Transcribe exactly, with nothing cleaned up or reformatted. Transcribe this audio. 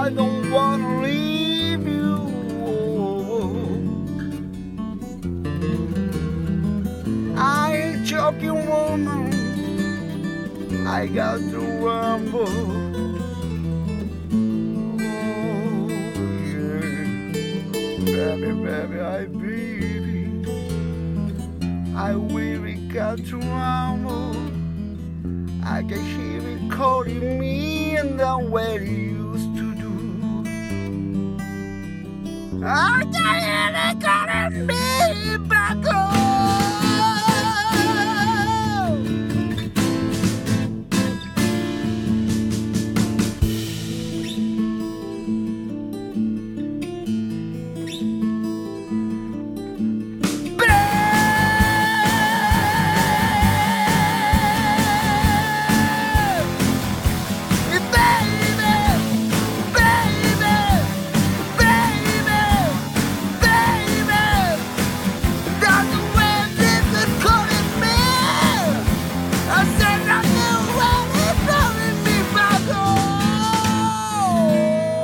I don't wanna leave you. I ain't joking, woman. I got to rumble. Oh, yeah. Baby, baby, I baby. I really got to rumble. I can hear it calling me and the way it used to do. I can hear it calling me, baby.